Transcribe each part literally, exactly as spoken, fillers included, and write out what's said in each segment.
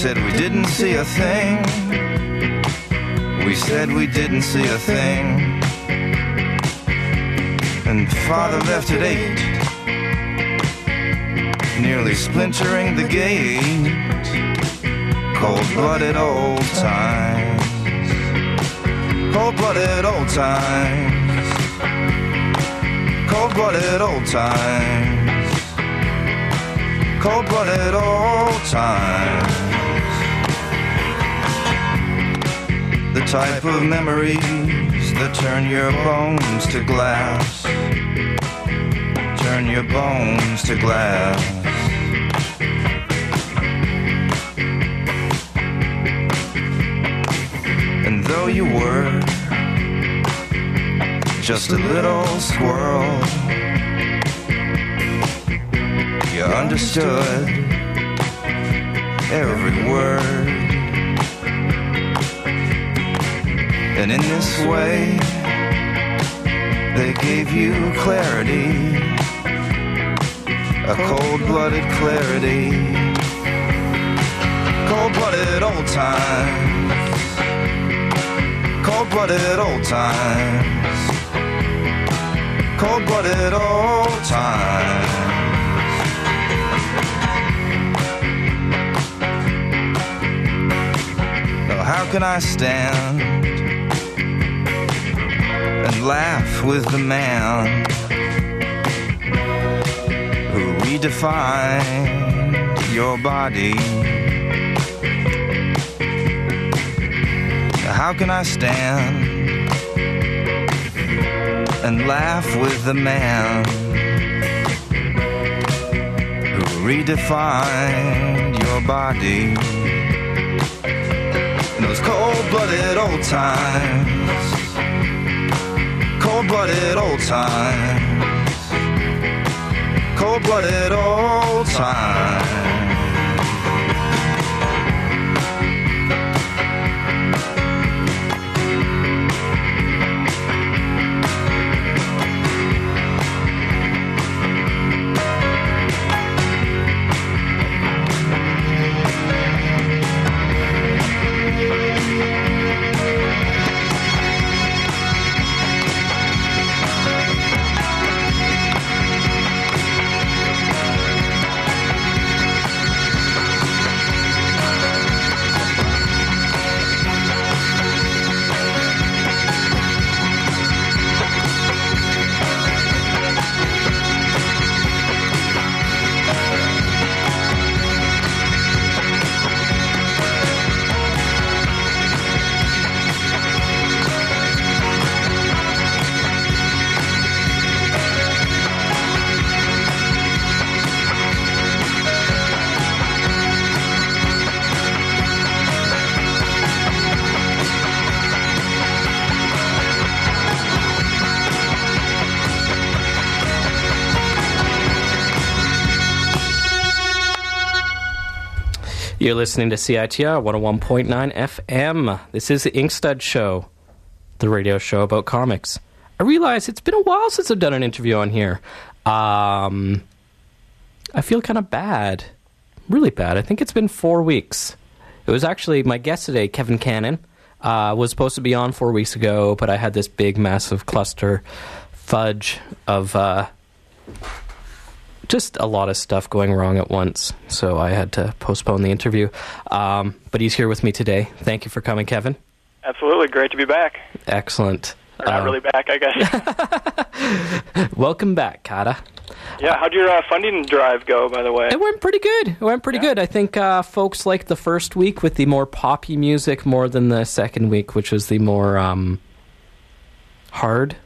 said we didn't see a thing. We said we didn't see a thing. And Father left at eight, nearly splintering the gate. Cold-blooded old times. Cold-blooded old times. Cold-blooded old times. Cold-blooded old times. The type of memories that turn your bones to glass. Turn your bones to glass. And though you were just a little squirrel, you understood every word. And in this way, they gave you clarity, a cold-blooded clarity. Cold-blooded old times. Cold-blooded old times. Cold-blooded old times. Now how can I stand and laugh with the man who redefined your body? How can I stand and laugh with the man who redefined your body? In those cold-blooded old times. Cold-blooded old times. Cold-blooded old times. You're listening to C I T R one oh one point nine F M. This is the Inkstuds Show, the radio show about comics. I realize it's been a while since I've done an interview on here. Um, I feel kind of bad. Really bad. I think it's been four weeks. It was actually my guest today, Kevin Cannon, uh, was supposed to be on four weeks ago, but I had this big, massive cluster fudge of... Uh, just a lot of stuff going wrong at once, so I had to postpone the interview. Um, but he's here with me today. Thank you for coming, Kevin. Absolutely. Great to be back. Excellent. Or not uh, really back, I guess. Welcome back, Kata. Yeah, how'd your uh, funding drive go, by the way? It went pretty good. It went pretty yeah. good. I think uh, folks liked the first week with the more poppy music more than the second week, which was the more um, hard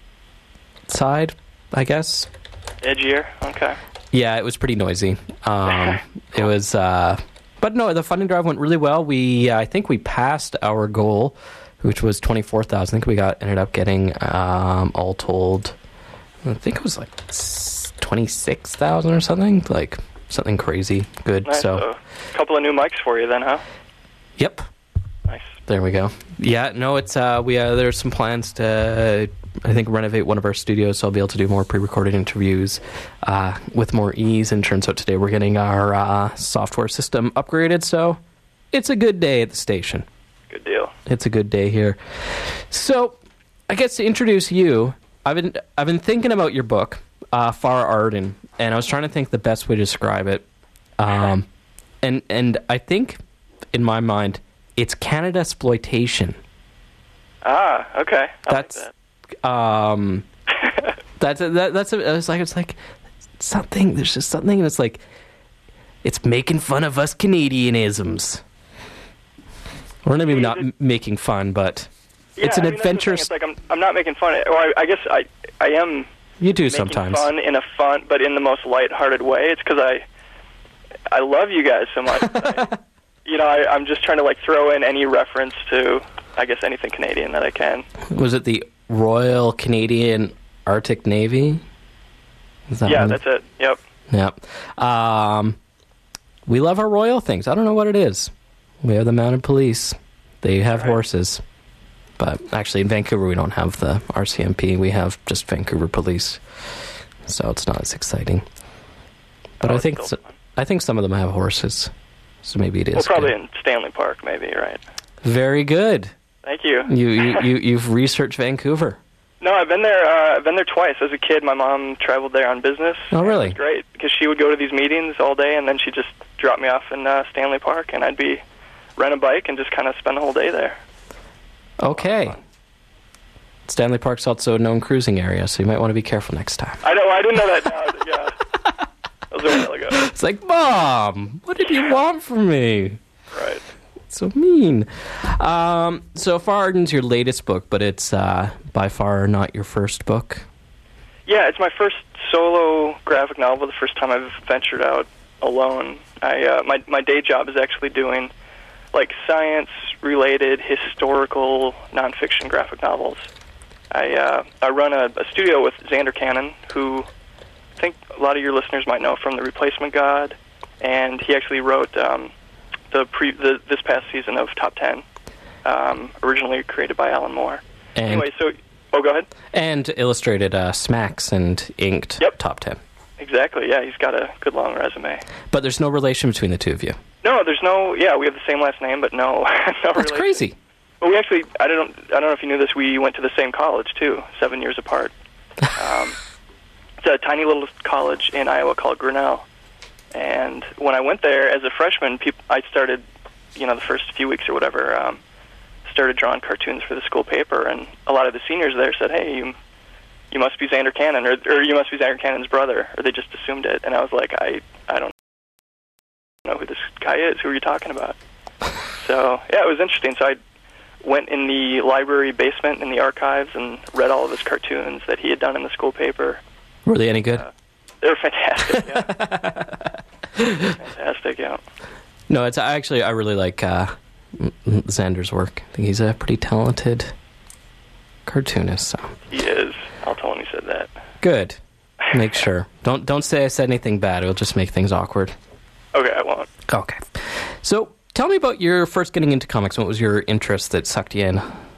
side, I guess. Edgier, okay. Yeah, it was pretty noisy. Um, it was, uh, but no, the funding drive went really well. We, uh, I think we passed our goal, which was twenty-four thousand. I think we got ended up getting um, all told. I think it was like twenty-six thousand or something, like something crazy good. Nice. So, a couple of new mics for you then, huh? Yep. Nice. There we go. Yeah, no, it's uh, we uh, there's some plans to. I think renovate one of our studios, so I'll be able to do more pre-recorded interviews uh, with more ease. And turns out today we're getting our uh, software system upgraded, so it's a good day at the station. Good deal. It's a good day here. So, I guess to introduce you, I've been I've been thinking about your book, uh, Far Arden, and I was trying to think the best way to describe it. Um, and and I think, in my mind, it's Canada exploitation. Ah, okay. I That's like that. um, that's a, that, that's a, it's like it's like something. There's just something, and it's like it's making fun of us Canadianisms. Or maybe not m- making fun, but Yeah, it's an I mean, that's the thing. adventure. It's like I'm I'm not making fun. Or I, I guess I I am You do making sometimes. fun in a fun, but in the most lighthearted way. It's because I I love you guys so much. I, you know, I, I'm just trying to like throw in any reference to, I guess, anything Canadian that I can. Was it the Royal Canadian Arctic Navy? Is that Yeah, one? that's it. Yep. Yep. Um, we love our royal things. I don't know what it is. We have the mounted police. They have Right. horses. But actually, in Vancouver, we don't have the R C M P. We have just Vancouver Police. So it's not as exciting. But Oh, I it's think still so, fun. I think some of them have horses. So maybe it is Well, probably good. in Stanley Park, maybe, right? Very good. Thank you. You, you, you, you've researched Vancouver. No, I've been there. Uh, I've been there twice. As a kid, my mom traveled there on business. Oh, really? It was great because she would go to these meetings all day, and then she'd just drop me off in uh, Stanley Park, and I'd be rent a bike and just kind of spend the whole day there. Okay. Stanley Park's also a known cruising area, so you might want to be careful next time. I know. I didn't know that. Now. Yeah, that was a while ago. It's like, Mom, what did you want from me? Right. So mean. Um, so Far Arden's your latest book, but it's uh, by far not your first book. Yeah, it's my first solo graphic novel. The first time I've ventured out alone. I uh, my my day job is actually doing like science-related, historical, nonfiction graphic novels. I uh, I run a, a studio with Xander Cannon, who I think a lot of your listeners might know from The Replacement God, and he actually wrote um, the pre the, this past season of Top Ten, um, originally created by Alan Moore. And, Anyway, so oh, go ahead. and illustrated uh, Smacks and inked Yep. Top Ten. Exactly. Yeah, he's got a good long resume. But there's no relation between the two of you. No, there's no. Yeah, we have the same last name, but no, no That's relation. crazy. Well, we actually. I don't. I don't know if you knew this. We went to the same college too, seven years apart. Um, it's a tiny little college in Iowa called Grinnell. And when I went there as a freshman, peop- I started, you know, the first few weeks or whatever, um, started drawing cartoons for the school paper, and a lot of the seniors there said, "Hey, you, you must be Xander Cannon, or, or you must be Xander Cannon's brother," or they just assumed it. And I was like, I, I don't know who this guy is. Who are you talking about? So yeah, it was interesting. So I went in the library basement in the archives and read all of his cartoons that he had done in the school paper. Were they any good? Uh, they were fantastic. Yeah. Fantastic. Yeah. No, it's actually, I really like uh, Xander's work. I think he's a pretty talented cartoonist. So. He is. I'll tell him he said that. Good. Make sure. Don't don't say I said anything bad. It'll just make things awkward. Okay, I won't. Okay. So, tell me about your first getting into comics. What was your interest that sucked you in?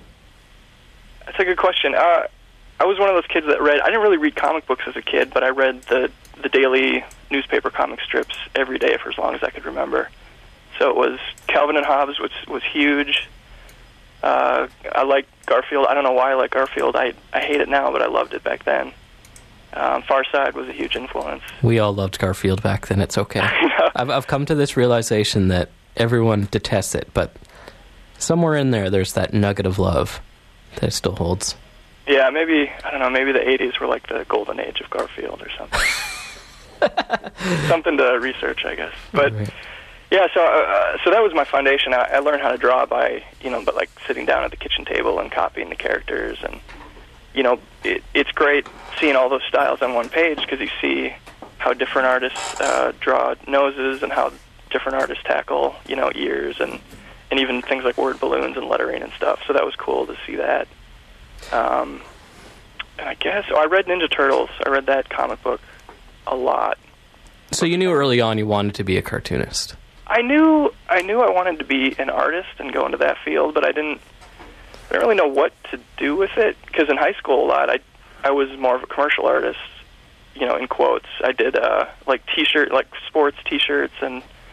That's a good question. Uh, I was one of those kids that read. I didn't really read comic books as a kid, but I read the the daily newspaper comic strips every day for as long as I could remember. So it was Calvin and Hobbes, which was huge. Uh, I like Garfield. I don't know why I like Garfield. I I hate it now, but I loved it back then. Um, Far Side was a huge influence. We all loved Garfield back then. It's okay. I've I've come to this realization that everyone detests it, but somewhere in there, there's that nugget of love that still holds. Yeah, maybe, I don't know, maybe the eighties were like the golden age of Garfield or something. Something to research, I guess. But Right. yeah, so uh, so that was my foundation. I, I learned how to draw by, you know, but like sitting down at the kitchen table and copying the characters, and you know, it, it's great seeing all those styles on one page because you see how different artists uh, draw noses and how different artists tackle, you know, ears and and even things like word balloons and lettering and stuff. So that was cool to see that. Um, and I guess oh, I read Ninja Turtles. I read that comic book a lot. So you knew early on you wanted to be a cartoonist. I knew I knew I wanted to be an artist and go into that field, but I didn't. I didn't really know what to do with it because in high school a lot I I was more of a commercial artist, you know, in quotes. I did uh, like T-shirt, like sports T-shirts and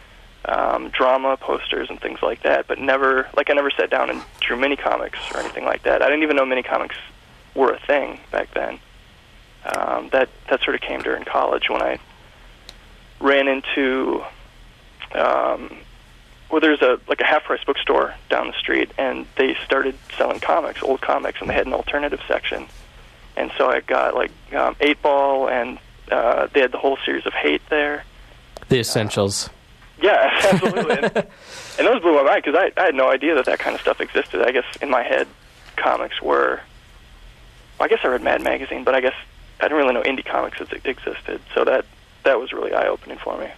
um, drama posters and things like that, but never, like I never sat down and drew mini comics or anything like that. I didn't even know mini comics were a thing back then. Um, that that sort of came during college when I ran into, um, well, there's a like a half-price bookstore down the street, and they started selling comics, old comics, and they had an alternative section. And so I got like um, Eight Ball, and uh, they had the whole series of Hate there. The essentials. Uh, yeah, absolutely. and, and those blew my mind because I, I had no idea that that kind of stuff existed. I guess in my head, comics were. Well, I guess I read Mad Magazine, but I guess I didn't really know indie comics existed. So that that was really eye-opening for me.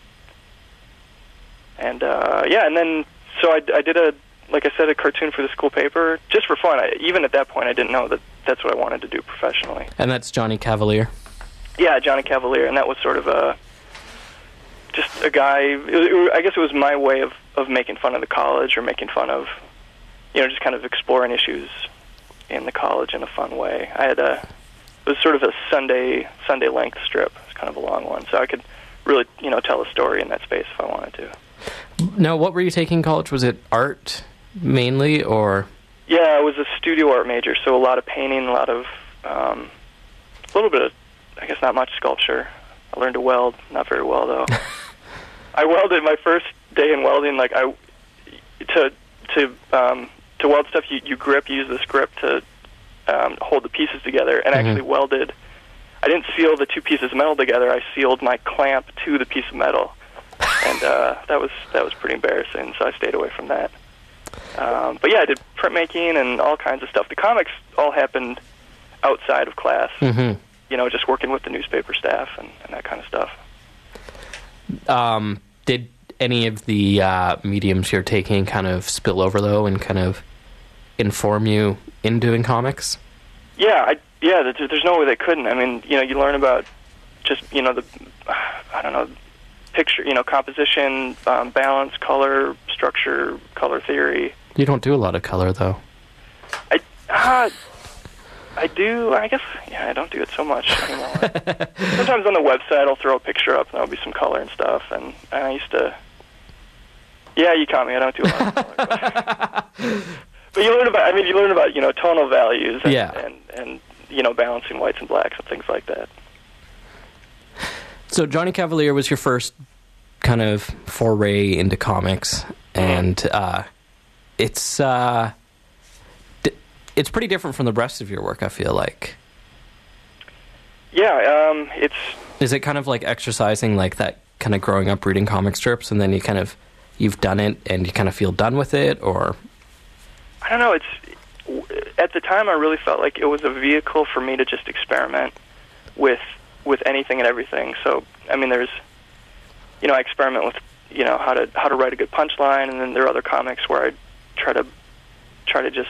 And uh, yeah, and then so I, I did a like I said a cartoon for the school paper just for fun. I, even at that point, I didn't know that that's what I wanted to do professionally. And that's Johnny Cavalier. Yeah, Johnny Cavalier, and that was sort of a. Just a guy, it was, it was, I guess it was my way of, of making fun of the college or making fun of, you know, just kind of exploring issues in the college in a fun way. I had a, it was sort of a Sunday, Sunday length strip. It was kind of a long one, so I could really, you know, tell a story in that space if I wanted to. Now, what were you taking in college? Was it art mainly, or? Yeah, I was a studio art major, so a lot of painting, a lot of, um, a little bit of, I guess not much sculpture. I learned to weld, not very well though. I welded my first day in welding. Like I, to to um, to weld stuff, you, you grip, you use this grip to um, hold the pieces together, and Mm-hmm. actually welded. I didn't seal the two pieces of metal together. I sealed my clamp to the piece of metal, and uh, that was that was pretty embarrassing. So I stayed away from that. Um, but yeah, I did printmaking and all kinds of stuff. The comics all happened outside of class. Mm-hmm. You know, just working with the newspaper staff and, and that kind of stuff. Um, did any of the uh, mediums you're taking kind of spill over, though, and kind of inform you in doing comics? Yeah, I, yeah. There's, there's no way they couldn't. I mean, you know, you learn about just, you know, the, I don't know, picture, you know, composition, um, balance, color, structure, color theory. You don't do a lot of color, though. I, uh, I do, I guess, yeah, I don't do it so much anymore. Sometimes on the website I'll throw a picture up and there'll be some color and stuff, and, and I used to, yeah, you caught me, I don't do a lot of color. But, but you learn about, I mean, you learn about, you know, tonal values and, yeah. and, and, you know, balancing whites and blacks and things like that. So Johnny Cavalier was your first kind of foray into comics, and uh, it's... Uh, It's pretty different from the rest of your work, I feel like. Yeah, um, it's... Is it kind of like exercising like that kind of growing up reading comic strips, and then you kind of, you've done it and you kind of feel done with it, or? I don't know, it's... At the time, I really felt like it was a vehicle for me to just experiment with with anything and everything. So, I mean, there's... You know, I experiment with, you know, how to how to write a good punchline, and then there are other comics where I try to try to just...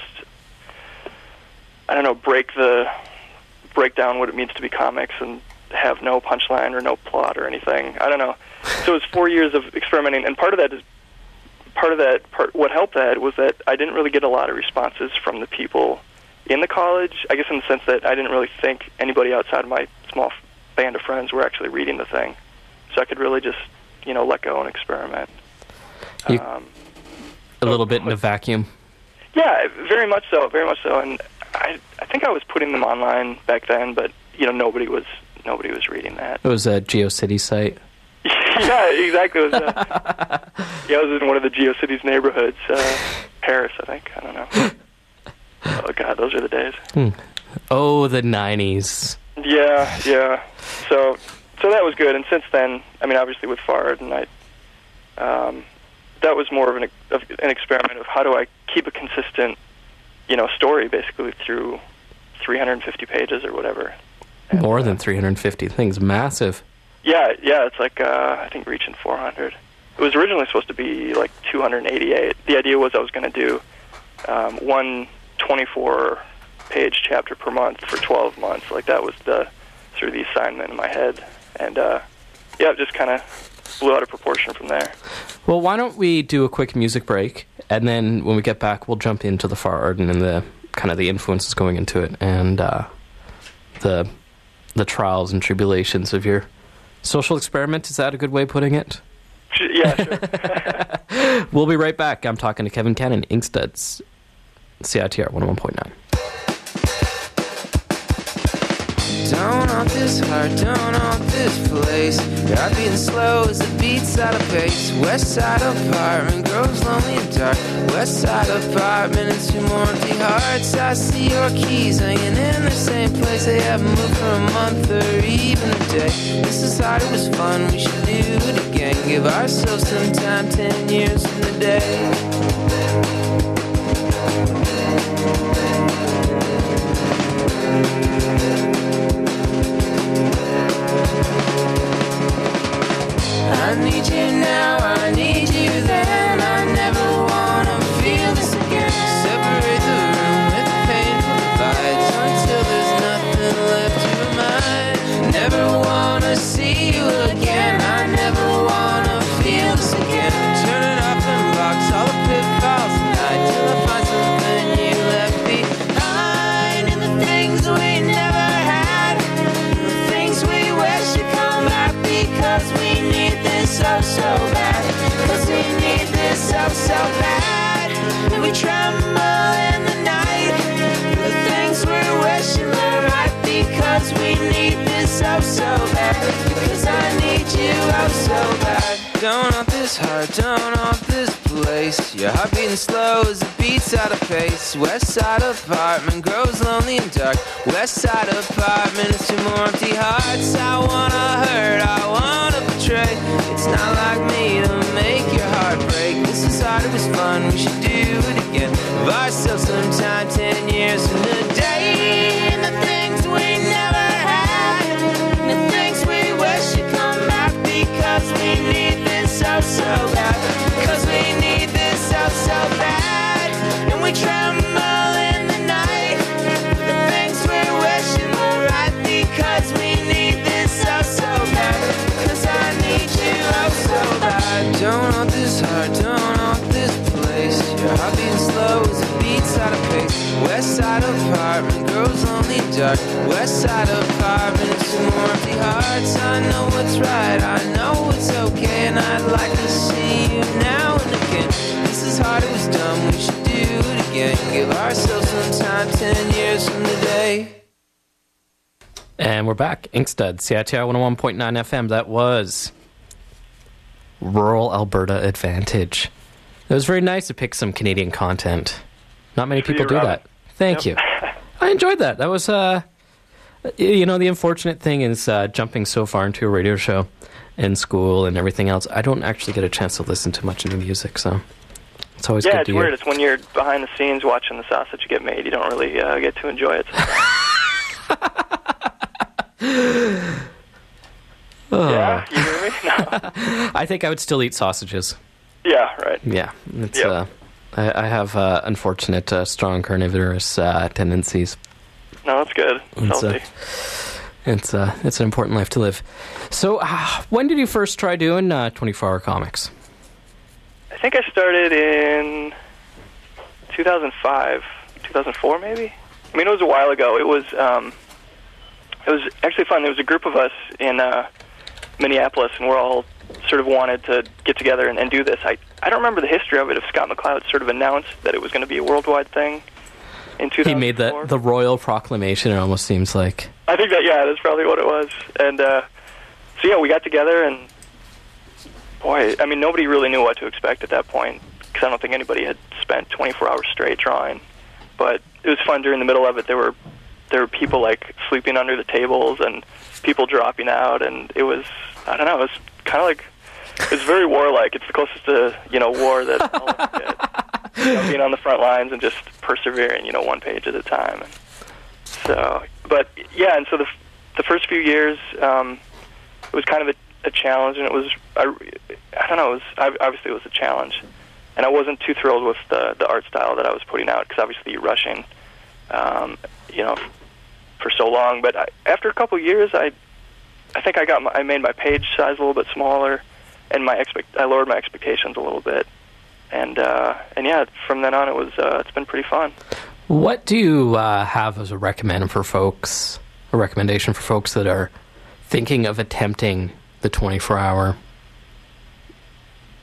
I don't know, break the break down what it means to be comics and have no punchline or no plot or anything. I don't know. So it was four years of experimenting, and part of that is part of that part. What helped that was that I didn't really get a lot of responses from the people in the college. I guess in the sense that I didn't really think anybody outside of my small band of friends were actually reading the thing. So I could really just, you know, let go and experiment. You, um, a little bit in a vacuum. Yeah, very much so, very much so, and. I, I think I was putting them online back then, but you know nobody was nobody was reading that. It was a GeoCities site. Yeah, exactly. It was, uh, yeah, I was in one of the GeoCities neighborhoods, uh, Paris, I think. I don't know. Oh God, those are the days. Hmm. Oh, the nineties. Yeah, yeah. So, so that was good. And since then, I mean, obviously with Fard, and I, um, that was more of an of an experiment of how do I keep a consistent. You know, story basically through three hundred fifty pages or whatever. And, More uh, than three hundred fifty. The thing's massive. Yeah, yeah, it's like, uh, I think reaching four hundred. It was originally supposed to be like two hundred eighty-eight. The idea was I was going to do um, one twenty-four page chapter per month for twelve months. Like that was the sort of the assignment in my head. And, uh, yeah, it just kind of blew out of proportion from there. Well, why don't we do a quick music break, and then when we get back, we'll jump into the Fard and the kind of the influences going into it, and uh, the the trials and tribulations of your social experiment. Is that a good way of putting it? Yeah, sure. We'll be right back. I'm talking to Kevin Cannon, Inkstuds, C I T R one oh one point nine. Don't want this heart, don't want this place. I've been slow as the beats out of pace. West side apartment grows lonely and dark. West side apartment and two more empty hearts. I see your keys hanging in the same place. They haven't moved for a month or even a day. This is hard, it was fun, we should do it again. Give ourselves some time, ten years from the day. I need you now, I need you then. I never wanna feel this again. Separate the room with the painful divides until there's nothing left to remind. Never wanna see you again. I never wanna feel this again. Turn it off and box all the pitfalls tonight till I find something you left behind. And the things we never had, the things we wish would come back because we need this so, so bad. Cause we need this so, so bad. And we tremble in the night. The things we're wishing were right because we need this so, so bad. Because I need you oh so bad. Don't want this heart, don't want this place. Your heart beating slow as it beats out of pace. West side apartment grows lonely and dark. West side apartment is two more empty hearts. I wanna hurt, I wanna betray. It's not like me to make your heart break. This is hard, it was fun, we should do it again. Give ourselves some time, ten years from the day. And the things we never had, and the things we wish would come back because we need this so, so bad. Because we need this so, so bad. And we tremble in the night. The things we're wishing were right because we need this so, so bad. Because I need you oh so bad. Don't want this heart, don't want this place. Your heart beating slow as it beats out of pace. West side apartment grows lonely and dark. West side apartment and two more empty hearts. I know what's right, I know it's okay. And I'd like to see you now and again. This is hard, it was dumb, we should do it again. Give ourselves some time, ten years from today. And we're back. Inkstuds, C I T R one oh one point nine F M. That was Rural Alberta Advantage. It was very nice to pick some Canadian content. Not many people do that. Thank you. I enjoyed that. That was, uh, you know, the unfortunate thing is uh, jumping so far into a radio show in school and everything else. I don't actually get a chance to listen to much new music, so it's always yeah, good it's to weird. hear. It's when you're behind the scenes watching the sausage get made, you don't really uh, get to enjoy it. Oh. Yeah, you hear me? No. I think I would still eat sausages. Yeah, right. Yeah, it's. Yep. Uh, I, I have uh, unfortunate, uh, strong carnivorous uh, tendencies. No, that's good. It's It's, uh, healthy. It's uh, it's an important life to live. So, uh, when did you first try doing uh, twenty-four hour comics? I think I started in two thousand five, two thousand four maybe? I mean, it was a while ago. It was um, it was actually fun. There was a group of us in uh, Minneapolis, and we're all sort of wanted to get together and, and do this. I, I don't remember the history of it, if Scott McCloud sort of announced that it was going to be a worldwide thing in two thousand four. He made the, the royal proclamation, it almost seems like. I think that, yeah, that's probably what it was. And uh, so, yeah, we got together, and boy, I mean, nobody really knew what to expect at that point, because I don't think anybody had spent twenty-four hours straight drawing. But it was fun. During the middle of it, there were there were people, like, sleeping under the tables and people dropping out, and it was, I don't know, it was kind of like, it's very warlike. It's the closest to, you know, war that I'll get. You know, being on the front lines and just persevering, you know, one page at a time. And so, but, yeah, and so the the first few years, um, it was kind of a, a challenge, and it was, I, I don't know, it was, obviously it was a challenge. And I wasn't too thrilled with the, the art style that I was putting out, because obviously you're rushing, um, you know, for so long. But I, after a couple of years, I I think I got my, I made my page size a little bit smaller, and my expect I lowered my expectations a little bit, and uh, and yeah, from then on it was uh, it's been pretty fun. What do you uh, have as a recommend for folks, a recommendation for folks that are thinking of attempting the twenty-four hour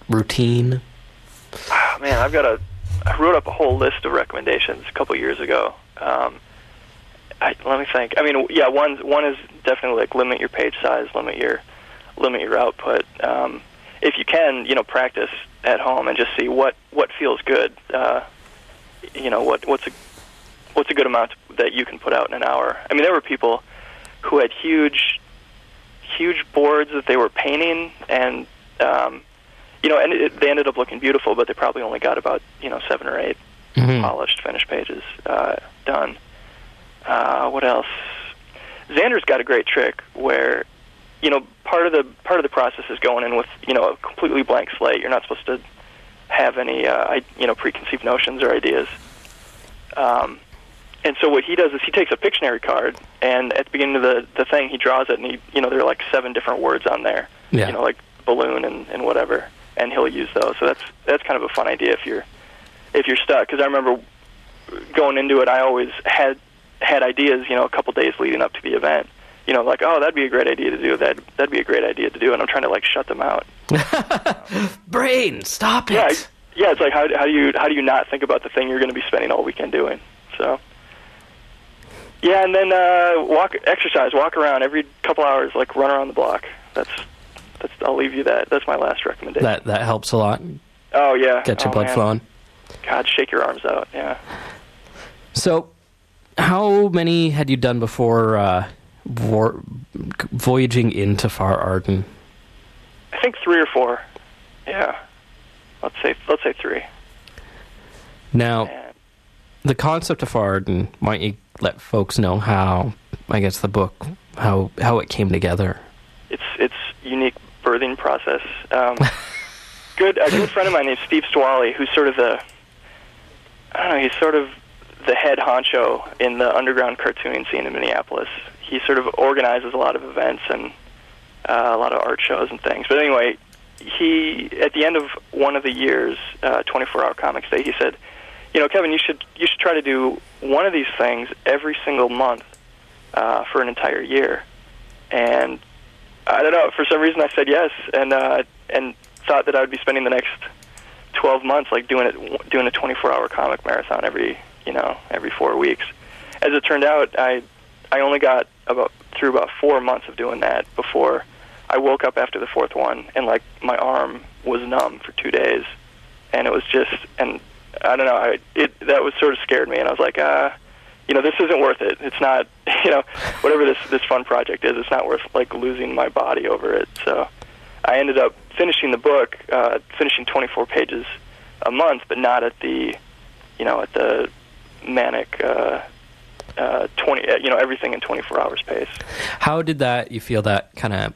routine? Oh, man, I've got a. I wrote up a whole list of recommendations a couple years ago. Um, I, let me think. I mean, yeah, one one is definitely like limit your page size, limit your limit your output. Um, if you can, you know, practice at home and just see what, what feels good. Uh, you know, what what's a what's a good amount that you can put out in an hour. I mean, there were people who had huge huge boards that they were painting, and um, you know, and it, they ended up looking beautiful, but they probably only got about you know seven or eight mm-hmm. polished, finished pages uh, done. Uh, what else? Xander's got a great trick where, you know, part of the part of the process is going in with you know a completely blank slate. You're not supposed to have any uh, you know preconceived notions or ideas. Um, and so what he does is he takes a Pictionary card, and at the beginning of the, the thing, he draws it, and he you know there are like seven different words on there. Yeah. You know, like balloon and, and whatever, and he'll use those. So that's that's kind of a fun idea if you're if you're stuck. Because I remember going into it, I always had had ideas, you know, a couple days leading up to the event. You know, like, oh, that'd be a great idea to do. That that'd be a great idea to do, and I'm trying to like shut them out. Brain, stop it. Yeah, yeah. It's like how how do you how do you not think about the thing you're going to be spending all weekend doing? So, yeah, and then uh, walk, exercise, walk around every couple hours, like run around the block. That's that's. I'll leave you that. That's my last recommendation. That that helps a lot. Oh yeah, get your oh, blood man. flowing. God, shake your arms out. Yeah. So, how many had you done before uh, vor- voyaging into Far Arden? I think three or four. Yeah. Let's say let's say three. Now, and, the concept of Far Arden, why don't you let folks know how, I guess, the book, how how it came together? It's it's unique birthing process. Um, good a good friend of mine named Steve Stwally, who's sort of the, I don't know, he's sort of the head honcho in the underground cartooning scene in Minneapolis. He sort of organizes a lot of events and uh, a lot of art shows and things. But anyway, he at the end of one of the years, uh, twenty-four hour Comics Day, he said, "You know, Kevin, you should you should try to do one of these things every single month uh, for an entire year." And I don't know, for some reason I said yes, and uh, and thought that I would be spending the next twelve months like doing it doing a twenty-four hour comic marathon every you know every four weeks. As it turned out, I I only got about through about four months of doing that before I woke up after the fourth one, and like my arm was numb for two days, and it was just, and I don't know, I, it that was sort of scared me, and I was like, uh, you know, this isn't worth it. It's not, you know, whatever this this fun project is, it's not worth like losing my body over it. So I ended up finishing the book, uh, finishing twenty-four pages a month, but not at the, you know, at the manic. Uh, uh, twenty, you know, everything in twenty-four hours pace. How did that? You feel that kind of?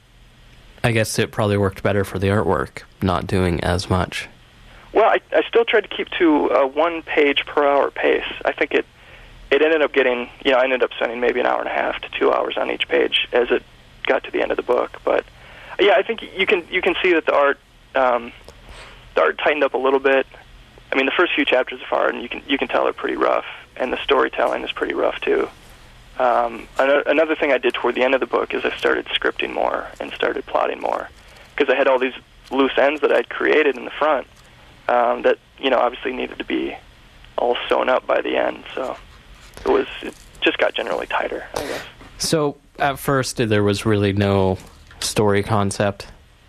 I guess it probably worked better for the artwork, not doing as much. Well, I, I still tried to keep to a one page per hour pace. I think it it ended up getting, you know, I ended up spending maybe an hour and a half to two hours on each page as it got to the end of the book. But yeah, I think you can you can see that the art um, the art tightened up a little bit. I mean, the first few chapters of art, and you can you can tell they're pretty rough, and the storytelling is pretty rough too. Um, another thing I did toward the end of the book is I started scripting more and started plotting more, because I had all these loose ends that I'd created in the front um, that, you know, obviously needed to be all sewn up by the end. So it was it just got generally tighter, I guess. So at first there was really no story concept.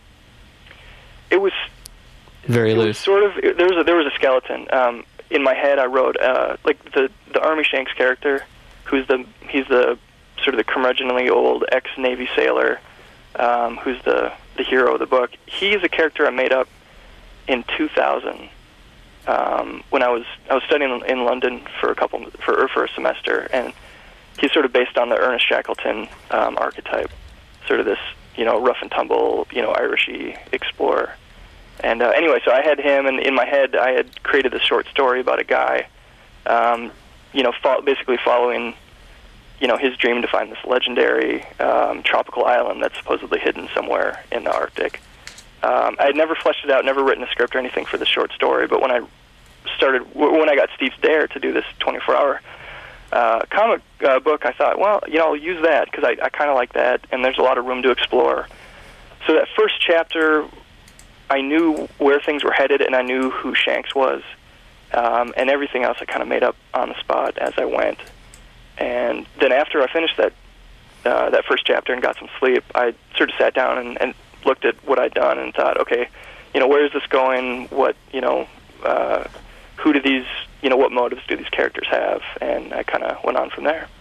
It was very it loose. Was sort of it, there was a, there was a skeleton um, in my head. I wrote uh, like the the Army Shanks character, who's the he's the sort of the curmudgeonly old ex-Navy sailor, um, who's the the hero of the book. He's a character I made up in two thousand um, when I was I was studying in London for a couple for for a semester, and he's sort of based on the Ernest Shackleton um, archetype, sort of this you know rough and tumble you know Irishy explorer. And uh, anyway, so I had him, and in my head I had created this short story about a guy. Um, you know, fo- basically following, you know, his dream to find this legendary um, tropical island that's supposedly hidden somewhere in the Arctic. Um, I had never fleshed it out, never written a script or anything for the short story, but when I started, w- when I got Steve Dare to do this twenty-four hour uh, comic uh, book, I thought, well, you know, I'll use that, because I, I kind of like that, and there's a lot of room to explore. So that first chapter, I knew where things were headed, and I knew who Shanks was, um, and everything else I kind of made up on the spot as I went. And then after I finished that uh, that first chapter and got some sleep, I sort of sat down and, and looked at what I'd done and thought, okay, you know, where is this going? What, you know, uh, who do these, you know, what motives do these characters have? And I kind of went on from there.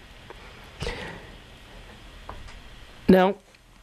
Now,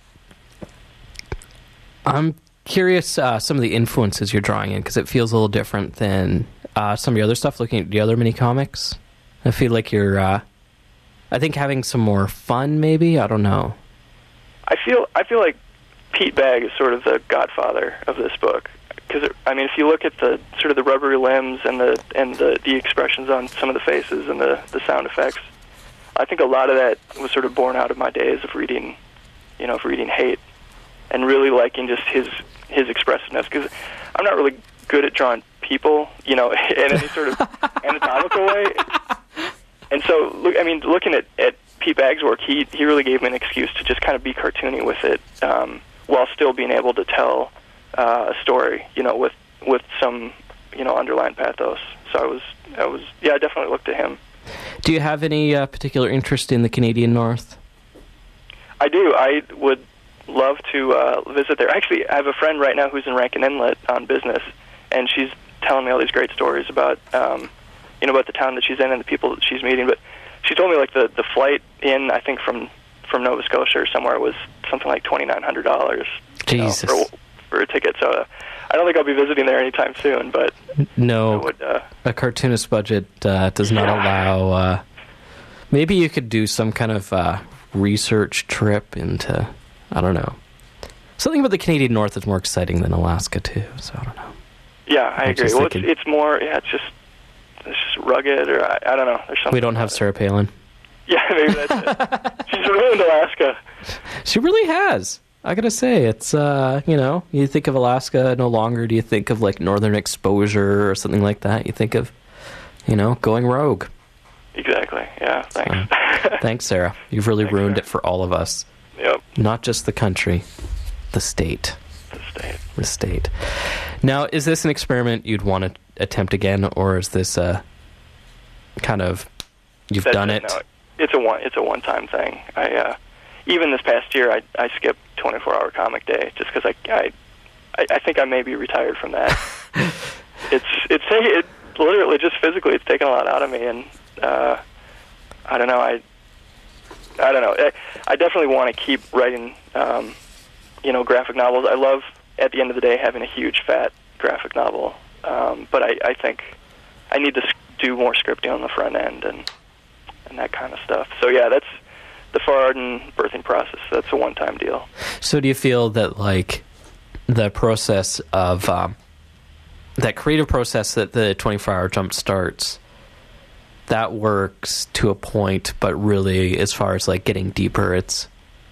I'm curious uh, some of the influences you're drawing in, because it feels a little different than uh, some of your other stuff, looking at the other mini comics. I feel like you're, uh, I think, having some more fun, maybe? I don't know. I feel I feel like Pete Bagg is sort of the godfather of this book. Because, I mean, if you look at the sort of the rubbery limbs and the and the, the expressions on some of the faces and the, the sound effects, I think a lot of that was sort of born out of my days of reading, you know, of reading Hate, and really liking just his his expressiveness. Because I'm not really good at drawing people, you know, in any sort of anatomical way. And so, look, I mean, looking at, at Pete Bagg's work, he he really gave me an excuse to just kind of be cartoony with it, um, while still being able to tell uh, a story, you know, with with some, you know, underlying pathos. So I was, I was, yeah, I definitely looked to him. Do you have any uh, particular interest in the Canadian North? I do. I would love to uh, visit there. Actually, I have a friend right now who's in Rankin Inlet on business, and she's telling me all these great stories about, um, you know, about the town that she's in and the people that she's meeting. But she told me, like, the, the flight in, I think, from, from Nova Scotia or somewhere was something like twenty-nine hundred dollars. Jesus. You know, for, for a ticket. So uh, I don't think I'll be visiting there anytime soon, but no, I would, uh, a cartoonist budget uh, does not yeah. allow... Uh, maybe you could do some kind of uh, research trip into, I don't know. Something about the Canadian North is more exciting than Alaska, too, so I don't know. Yeah, I I'm agree. just Well, it's, thinking- it's more, yeah, it's just, it's just rugged, or I, I don't know. There's something We don't have about it. Sarah Palin. Yeah, maybe that's it. She's ruined Alaska. She really has. I gotta say, it's, uh, you know, you think of Alaska no longer, do you think of, like, Northern Exposure or something like that? You think of, you know, going rogue. Exactly, yeah, thanks. Uh, thanks, Sarah. You've really Thanks, ruined Sarah. it for all of us. Yep, Not just the country, the state. the state. The state. Now, is this an experiment you'd want to attempt again, or is this a kind of, you've That's done it? No, it's a one. It's a one-time thing. I uh, even this past year, I I skipped twenty-four hour comic day just because I, I I I think I may be retired from that. it's it's it literally just physically it's taken a lot out of me, and uh, I don't know. I I don't know. I, I definitely want to keep writing, um, you know, graphic novels. I love at the end of the day having a huge fat graphic novel, um, but I I think I need to do more scripting on the front end and. and that kind of stuff. So yeah, that's the Far Arden birthing process. That's a one-time deal. So do you feel that, like, the process of, um, that creative process that the twenty-four hour jump starts, that works to a point, but really, as far as, like, getting deeper, it's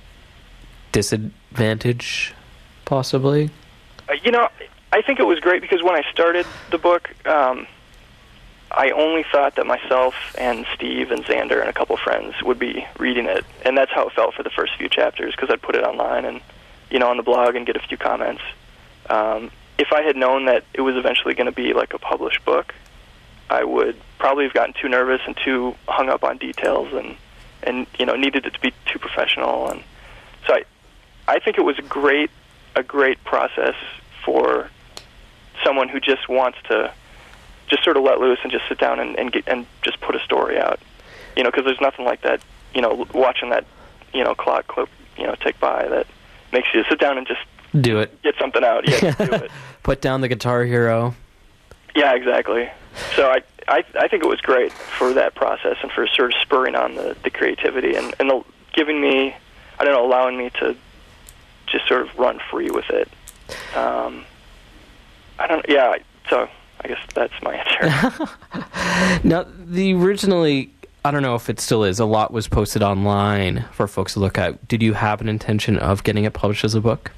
disadvantage, possibly? Uh, you know, I think it was great because when I started the book, um, I only thought that myself and Steve and Xander and a couple friends would be reading it, and that's how it felt for the first few chapters, because I'd put it online and, you know, on the blog and get a few comments. Um, if I had known that it was eventually going to be like a published book, I would probably have gotten too nervous and too hung up on details and, and you know, needed it to be too professional. And so I, I think it was a great, a great process for someone who just wants to just sort of let loose and just sit down and and, get, and just put a story out, you know, because there's nothing like that, you know, watching that, you know, clock clip, you know, tick by that makes you sit down and just Do it. get something out. Yeah, just do it. Put down the Guitar Hero. Yeah, exactly. So I, I I think it was great for that process and for sort of spurring on the, the creativity and, and the, giving me, I don't know, allowing me to just sort of run free with it. Um, I don't, yeah, so I guess that's my answer. Now, the originally, I don't know if it still is, a lot was posted online for folks to look at. Did you have an intention of getting it published as a book?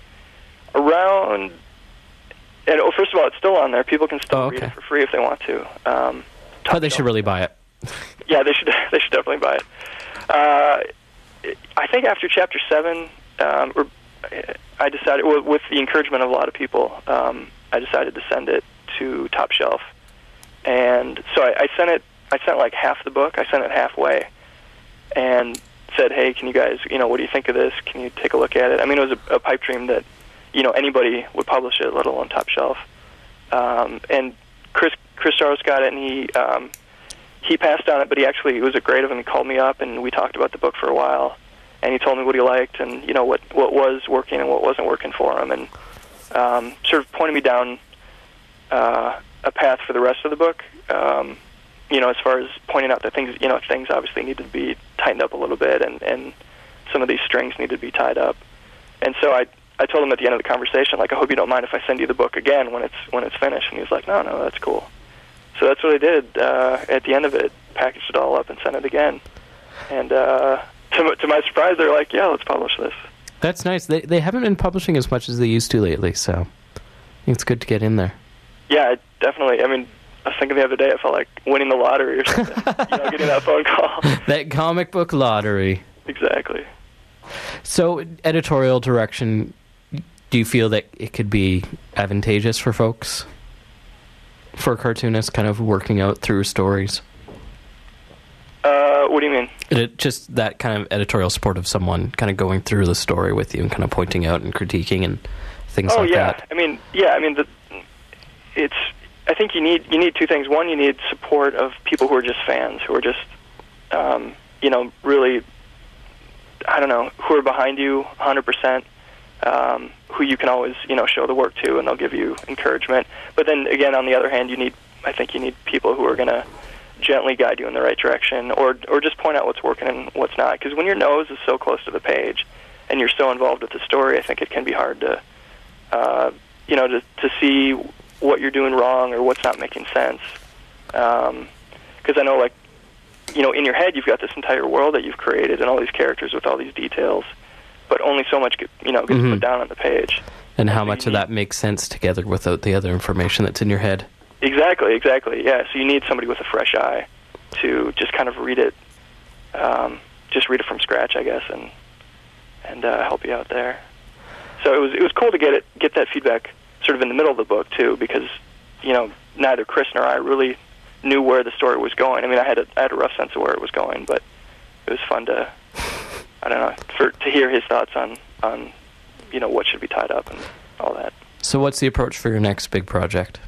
Around, and oh, first of all, it's still on there. People can still Oh, okay. read it for free if they want to. Um, But they should really buy it. Yeah, they should. They should definitely buy it. Uh, I think after chapter seven, um, or I decided, well, with the encouragement of a lot of people, um, I decided to send it to Top Shelf. And so I, I sent it, I sent like half the book, I sent it halfway, and said, hey, can you guys, you know, what do you think of this? Can you take a look at it? I mean, it was a, a pipe dream that, you know, anybody would publish it, let alone Top Shelf. Um, and Chris Chris Charles got it, and he um, he passed on it, but he actually, it was a great of him. He called me up, and we talked about the book for a while, and he told me what he liked and, you know, what, what was working and what wasn't working for him, and um, sort of pointed me down uh, a path for the rest of the book, um, you know, as far as pointing out that things, you know, things obviously needed to be tightened up a little bit, and, and some of these strings needed to be tied up. And so I I told him at the end of the conversation, like, I hope you don't mind if I send you the book again when it's when it's finished. And he was like, no, no, that's cool. So that's what I did uh, at the end of it, packaged it all up and sent it again. And uh, to, to my surprise, they're like, yeah, let's publish this. That's nice. They they haven't been publishing as much as they used to lately, so I think it's good to get in there. Yeah, definitely. I mean, I was thinking the other day, I felt like winning the lottery or something. You know, getting that phone call. That comic book lottery. Exactly. So, editorial direction, do you feel that it could be advantageous for folks? For cartoonists kind of working out through stories? Uh, what do you mean? It, just that kind of editorial support of someone kind of going through the story with you and kind of pointing out and critiquing and things oh, like yeah. that. I mean, yeah, I mean, the, it's, I think you need, you need two things. One, you need support of people who are just fans, who are just, um, you know, really, I don't know, who are behind you one hundred percent, um, who you can always, you know, show the work to, and they'll give you encouragement. But then, again, on the other hand, you need, I think you need people who are going to gently guide you in the right direction, or or just point out what's working and what's not. Because when your nose is so close to the page, and you're so involved with the story, I think it can be hard to, uh, you know, to, to see what you're doing wrong or what's not making sense. Because um, I know, like, you know, in your head, you've got this entire world that you've created and all these characters with all these details, but only so much, get, you know, gets Mm-hmm. put down on the page. And how So much you of need- that makes sense together without the other information that's in your head. Exactly, exactly, yeah. So you need somebody with a fresh eye to just kind of read it, um, just read it from scratch, I guess, and and uh, help you out there. So it was it was cool to get it get that feedback sort of in the middle of the book too, because, you know, neither Chris nor I really knew where the story was going. I mean, I had a I had a rough sense of where it was going, but it was fun to, I don't know, for to hear his thoughts on on you know what should be tied up and all that. So what's the approach for your next big project?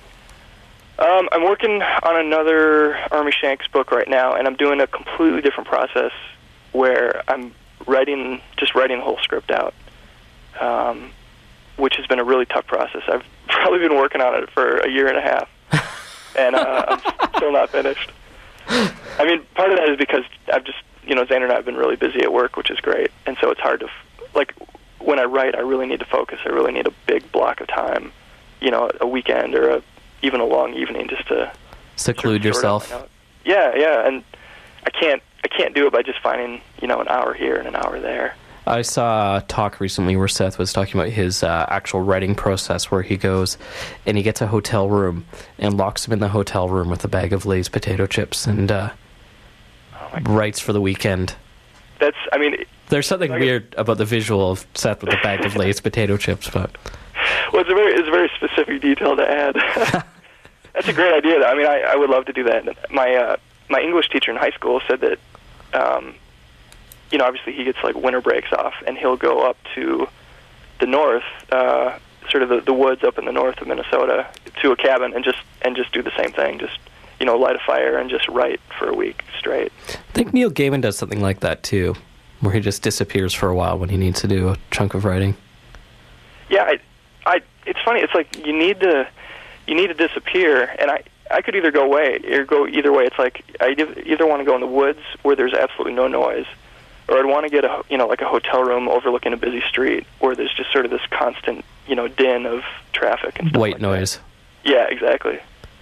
Um, I'm working on another Army Shanks book right now, and I'm doing a completely different process where I'm writing, just writing the whole script out, um, which has been a really tough process. I've probably been working on it for a year and a half, and uh, I'm still not finished. I mean, part of that is because I've just, you know, Xander and I have been really busy at work, which is great, and so it's hard to, f- like, when I write, I really need to focus. I really need a big block of time, you know, a weekend or a even a long evening, just to Seclude sort of sort out yourself. my notes. Yeah, yeah, and I can't, I can't do it by just finding, you know, an hour here and an hour there. I saw a talk recently where Seth was talking about his uh, actual writing process, where he goes and he gets a hotel room and locks him in the hotel room with a bag of Lay's potato chips and uh, Oh my God. writes for the weekend. That's, I mean, There's something Like- weird about the visual of Seth with a bag of Lay's potato chips, but well, it's a very, it's a very specific detail to add. That's a great idea, though. I mean, I, I would love to do that. My uh, my English teacher in high school said that, um, you know, obviously he gets like winter breaks off, and he'll go up to the north, uh, sort of the, the woods up in the north of Minnesota, to a cabin and just and just do the same thing. Just, you know, light a fire and just write for a week straight. I think Neil Gaiman does something like that too, where he just disappears for a while when he needs to do a chunk of writing. Yeah, I, I, it's funny. It's like you need to, you need to disappear, and I, I could either go away or go either way. It's like I either want to go in the woods where there's absolutely no noise, or I'd want to get a, you know, like a hotel room overlooking a busy street where there's just sort of this constant, you know, din of traffic and stuff White like noise. that. Yeah, exactly.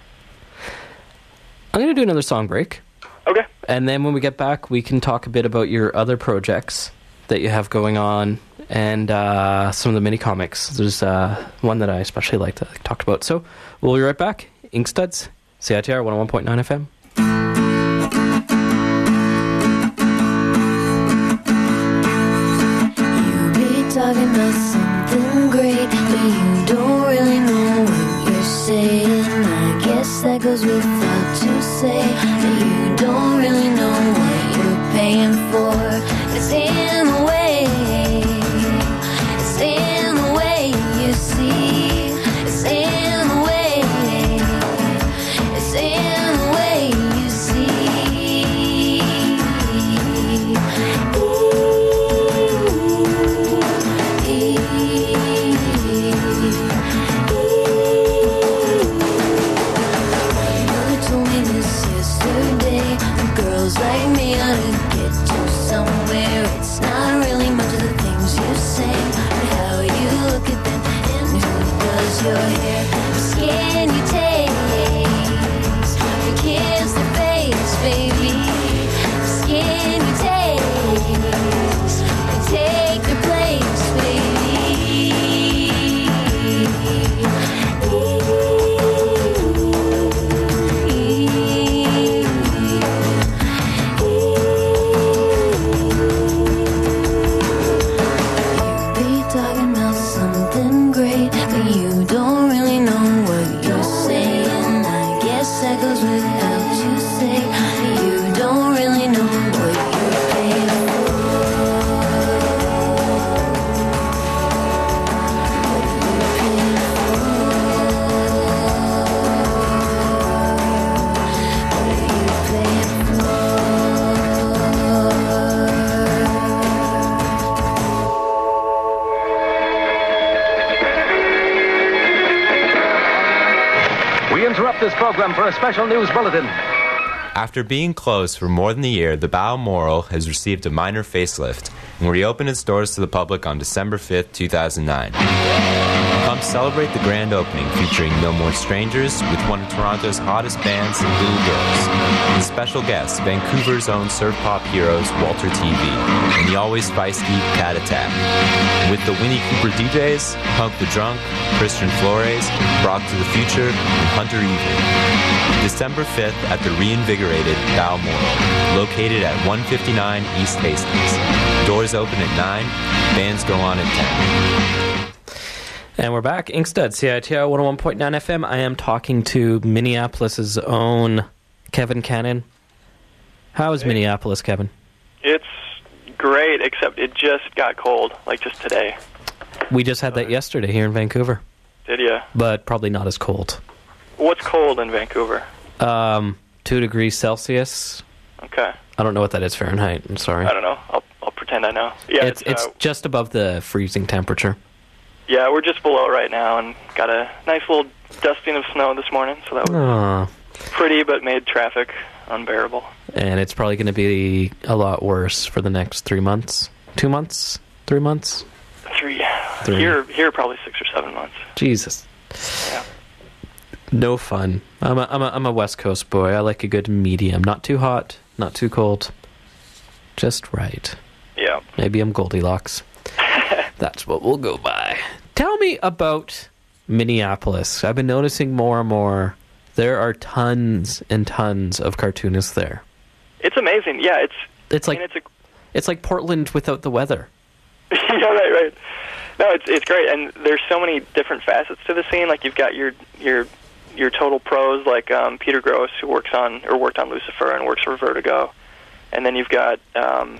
I'm going to do another song break. Okay. And then when we get back, we can talk a bit about your other projects that you have going on and uh, some of the mini comics. There's uh, one that I especially like that I talked about. So we'll be right back. Inkstuds, C I T R one oh one point nine F M. You be talking about some goes without to say that you don't really know what you're paying for. It's in the way, it's in the way you see. It's in the way, it's in the way you see. Mother told me this yesterday. Girls like me ought to get to somewhere. It's not really much of the things you say, but how you look at them and who does your hair. The skin you taste, the kiss the face, baby. The skin you taste, they take their place, baby. Be talking about something great, but you don't really know what you're saying. I guess that goes without you say. You don't really know what you're paying for. What you're paying for. What you're paying We interrupt this program for a special news bulletin. After being closed for more than a year, the Balmoral has received a minor facelift and reopened its doors to the public on December fifth, two thousand nine. Come celebrate the grand opening featuring No More Strangers with one of Toronto's hottest bands, Little Girls, and special guests, Vancouver's own surf pop heroes Walter T V and the always feisty Cat Attack. With the Winnie Cooper D Js, Punk the Drunk, Christian Flores, Brock to the Future, and Hunter Evening. December fifth at the reinvigorated Balmoral, located at one fifty-nine East Hastings. Doors open at nine, bands go on at ten. And we're back. Inkstead, C I T R one oh one point nine F M. I am talking to Minneapolis's own Kevin Cannon. How is Minneapolis, Kevin? It's great, except it just got cold, like just today. We just had that yesterday here in Vancouver, Did you? but probably not as cold. What's cold in Vancouver? Um, two degrees Celsius. Okay. I don't know what that is Fahrenheit. I'm sorry. I don't know. I'll, I'll pretend I know. Yeah, it's it's, it's uh, just above the freezing temperature. yeah, we're just below right now, and got a nice little dusting of snow this morning, so that was Aw. pretty, but made traffic unbearable. And it's probably going to be a lot worse for the next three months. Two months? Three months? Three. Three. Here, here, probably six or seven months. Jesus. Yeah. No fun. I'm a, I'm a, I'm a West Coast boy. I like a good medium. Not too hot, not too cold. Just right. Yeah. Maybe I'm Goldilocks. That's what we'll go by. Tell me about Minneapolis. I've been noticing more and more there are tons and tons of cartoonists there. It's amazing. Yeah, it's It's like I mean, it's a, it's like Portland without the weather. yeah, right, right. No, it's it's great, and there's so many different facets to the scene. Like you've got your your your total pros, like um, Peter Gross, who works on or worked on Lucifer and works for Vertigo, and then you've got um,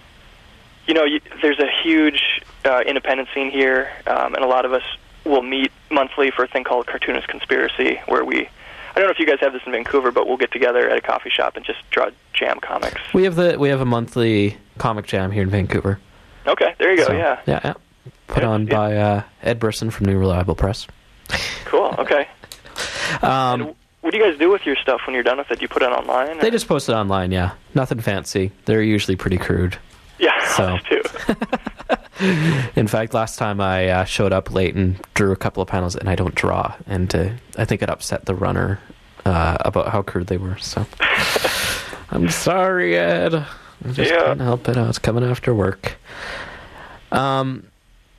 you know you, there's a huge uh, independent scene here, um, and a lot of us will meet monthly for a thing called Cartoonist Conspiracy, where we. I don't know if you guys have this in Vancouver, but we'll get together at a coffee shop and just draw jam comics. We have the we have a monthly comic jam here in Vancouver. Okay, there you go. So, yeah. yeah, yeah. Put Yeah, on yeah. by uh, Ed Brisson from New Reliable Press. Cool. Okay. Um, And what do you guys do with your stuff when you're done with it? Do you put it online? they or- just post it online, yeah. Nothing fancy. They're usually pretty crude. yeah, so. us too. In fact, last time I uh, showed up late and drew a couple of panels, and I don't draw, and uh, I think it upset the runner uh, about how crude they were. So I'm sorry, Ed. I just Yeah. can't help it. I was coming after work. Um,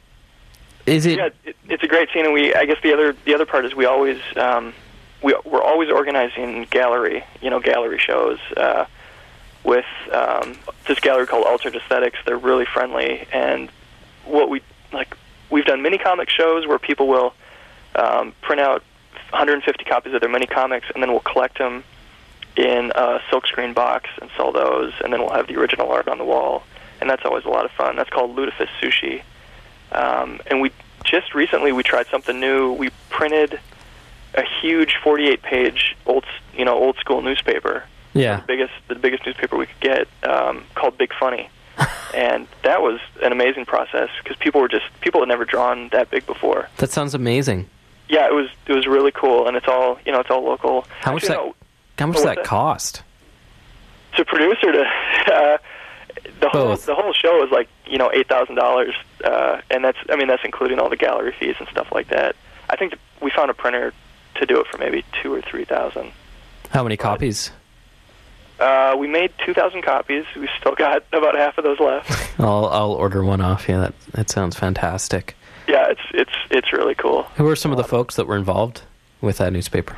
is it? Yeah, it, it's a great scene, and we. I guess the other the other part is we always um, we we're always organizing gallery, you know, gallery shows uh, with um, this gallery called Altered Aesthetics. They're really friendly, and what we like, we've done mini comic shows where people will um, print out one hundred fifty copies of their mini comics, and then we'll collect them in a silkscreen box and sell those, and then we'll have the original art on the wall, and that's always a lot of fun. That's called Lutefisk Sushi. Um, and we just recently we tried something new. We printed a huge forty-eight page old, you know, old school newspaper. Yeah. The biggest, the biggest newspaper we could get, um, called Big Funny. And that was an amazing process because people were just people had never drawn that big before. That sounds amazing. Yeah, it was it was really cool, and it's all you know, it's all local. How much Actually, that? no, How much oh, does what's that that? cost? to produce or to uh, the whole Both. the whole show is like you know eight thousand uh, dollars, and that's I mean that's including all the gallery fees and stuff like that. I think we found a printer to do it for maybe two or three thousand. How many copies? Uh, we made two thousand copies. We still got about half of those left. I'll I'll order one off. Yeah, that that sounds fantastic. Yeah, it's it's it's really cool. Who are some of the folks that were involved with that newspaper?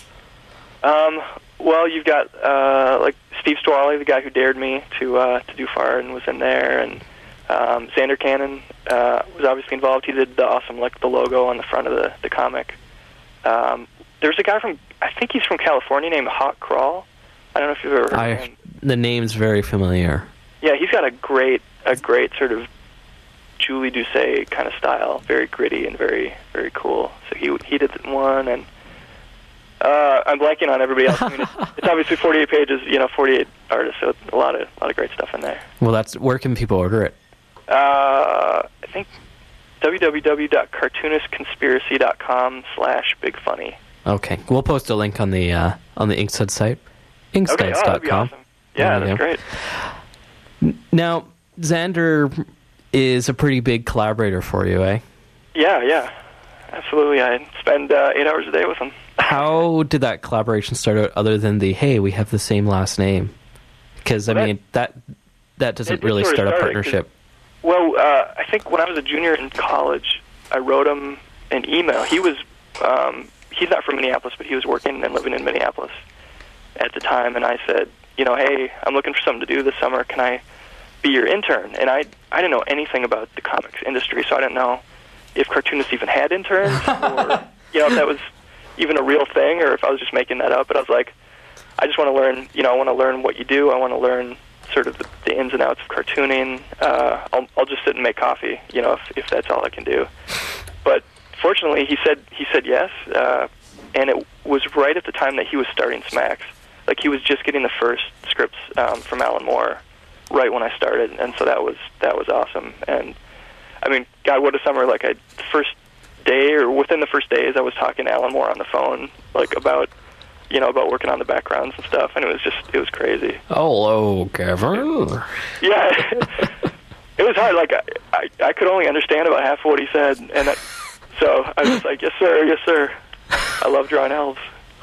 Um, well, you've got uh, like Steve Stwally, the guy who dared me to uh, to do Fart, and was in there, and um, Xander Cannon uh, was obviously involved. He did the awesome like the logo on the front of the the comic. Um, there's a guy from I think he's from California named Hawk Crawl. I don't know if you've ever heard I of him. the name's very familiar. Yeah, he's got a great a great sort of Julie Doucet kind of style, very gritty and very very cool. So he he did one, and uh, I'm blanking on everybody else. I mean, it's, it's obviously forty-eight pages, you know, forty-eight artists, so a lot of a lot of great stuff in there. Well, that's where can people order it? Uh, I think w w w dot cartoonist conspiracy dot com slash big funny. Okay, we'll post a link on the uh, on the Inkstud site, inkstuds Okay, oh, that'd dot be com. awesome. Yeah, There you that's go. great. Now, Xander is a pretty big collaborator for you, eh? Yeah, yeah, absolutely. I spend uh, eight hours a day with him. How did that collaboration start out, other than the, hey, we have the same last name? Because, I Well, that- mean, that that doesn't it- it really sort of start a started, 'cause- partnership. Well, uh, I think when I was a junior in college, I wrote him an email. He was, um, he's not from Minneapolis, but he was working and living in Minneapolis at the time, and I said, you know, hey, I'm looking for something to do this summer. Can I be your intern? And I, I didn't know anything about the comics industry, so I didn't know if cartoonists even had interns, or, you know, if that was even a real thing, or if I was just making that up. But I was like, I just want to learn, you know, I want to learn what you do. I want to learn sort of the, the ins and outs of cartooning. Uh, I'll, I'll just sit and make coffee, you know, if, if that's all I can do. But fortunately, he said he said yes, uh, and it was right at the time that he was starting Smax. Like, he was just getting the first scripts um, from Alan Moore right when I started, and so that was that was awesome. And I mean, God, what a summer! Like, I the first day or within the first days, I was talking to Alan Moore on the phone, like about you know about working on the backgrounds and stuff, and it was just it was crazy. Hello, Kevin. Yeah, it was hard. Like, I, I I could only understand about half of what he said, and that, so I was like, yes sir, yes sir. I love drawing elves.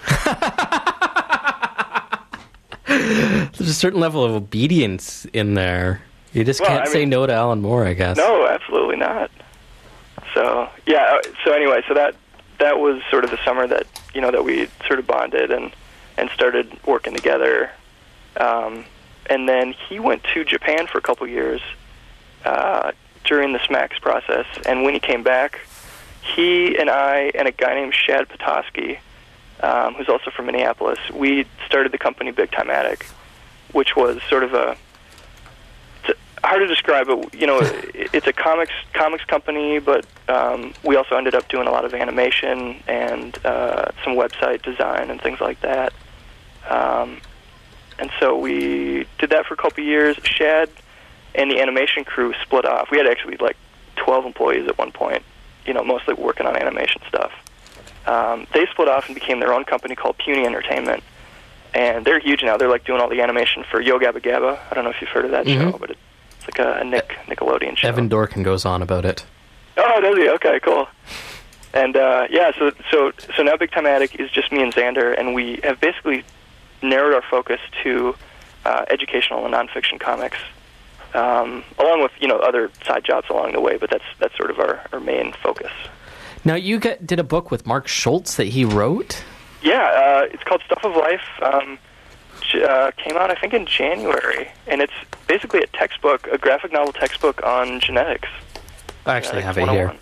There's a certain level of obedience in there. You just Well, can't I say mean- no to Alan Moore, I guess. No, absolutely not. So yeah. uh, So anyway, so that that was sort of the summer that you know that we sort of bonded and and started working together. Um, and then he went to Japan for a couple years uh, during the Smax process. And when he came back, he and I and a guy named Shad Petoskey, um, who's also from Minneapolis, we started the company Big Time Attic, which was sort of a it's hard to describe it. You know, it's a comics comics company, but um, we also ended up doing a lot of animation and uh, some website design and things like that. Um, and so we did that for a couple of years. Shad and the animation crew split off. We had actually like twelve employees at one point, you know, mostly working on animation stuff. Um, they split off and became their own company called Puny Entertainment. And they're huge now. They're like doing all the animation for Yo Gabba Gabba. I don't know if you've heard of that Mhm. show, but it's like a, a Nick Nickelodeon show. Evan Dorkin goes on about it. Oh, does he? Okay, cool. And uh, yeah, so so so now Big Time Attic is just me and Xander, and we have basically narrowed our focus to uh, educational and nonfiction comics, um, along with you know other side jobs along the way. But that's that's sort of our, our main focus. Now, you get, did a book with Mark Schultz that he wrote? Yeah, uh, it's called Stuff of Life. Um, j- uh, came out I think in January, and it's basically a textbook, a graphic novel textbook on genetics. I actually Genetics have it one oh here. one.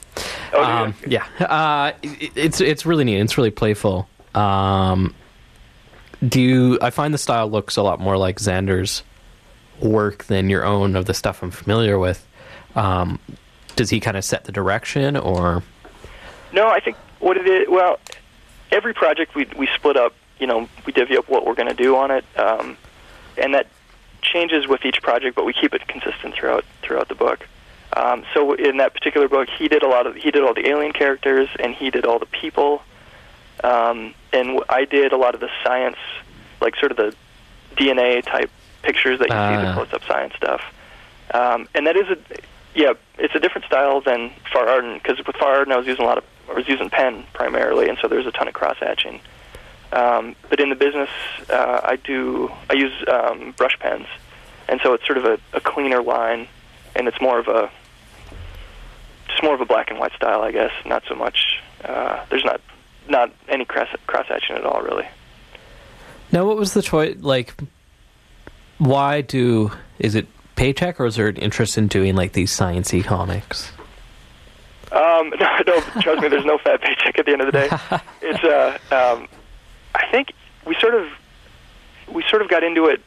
Oh, Um, yeah, uh, it, it's it's really neat. It's really playful. Um, do you? I find the style looks a lot more like Xander's work than your own of the stuff I'm familiar with. Um, does he kind of set the direction, or? No, I think what it is. Well, every project we we split up. You know, we divvy up what we're going to do on it, um, and that changes with each project, but we keep it consistent throughout throughout the book. Um, so in that particular book, he did a lot of he did all the alien characters, and he did all the people, um, and I did a lot of the science, like sort of the D N A type pictures that you uh. see, the close-up science stuff. Um, and that is a yeah, it's a different style than Far Arden, because with Far Arden I was using a lot of I was using pen primarily, and so there's a ton of cross hatching. Um, but in the business, uh, I do I use um, brush pens, and so it's sort of a, a cleaner line, and it's more of a just more of a black and white style, I guess. Not so much. Uh, there's not not any cross cross hatching at all, really. Now, what was the choice? Like, why do? Is it paycheck, or is there an interest in doing like these science-y comics? Um, no, no, trust me. There's no fat paycheck at the end of the day. It's uh. Um, I think we sort of we sort of got into it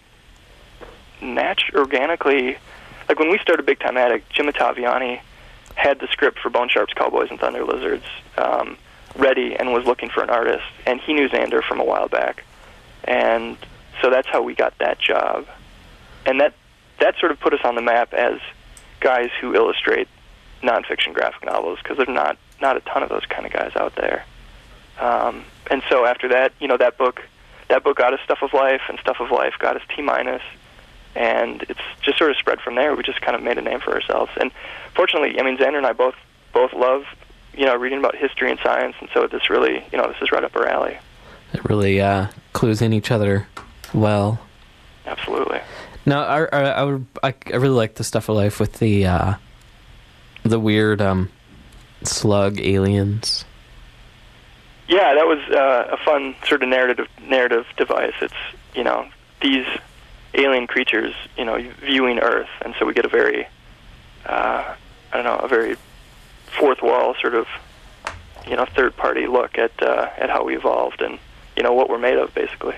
natu- organically. Like when we started Big Time Attic, Jim Ottaviani had the script for Bone Sharps, Cowboys, and Thunder Lizards um, ready and was looking for an artist. And he knew Xander from a while back. And so that's how we got that job. And that, that sort of put us on the map as guys who illustrate nonfiction graphic novels, because there's not, not a ton of those kind of guys out there. Um, and so after that, you know, that book, that book got us Stuff of Life, and Stuff of Life got us T Minus, and it's just sort of spread from there. We just kind of made a name for ourselves. And fortunately, I mean, Xander and I both both love, you know, reading about history and science, and so this really, you know, this is right up our alley. It really uh, clues in each other well. Absolutely. No, I I, I, would, I, I really like the Stuff of Life with the uh, the weird um, slug aliens. Yeah, that was uh, a fun sort of narrative narrative device. It's, you know, these alien creatures, you know, viewing Earth, and so we get a very, uh, I don't know, a very fourth wall sort of, you know, third party look at uh, at how we evolved and, you know, what we're made of, basically.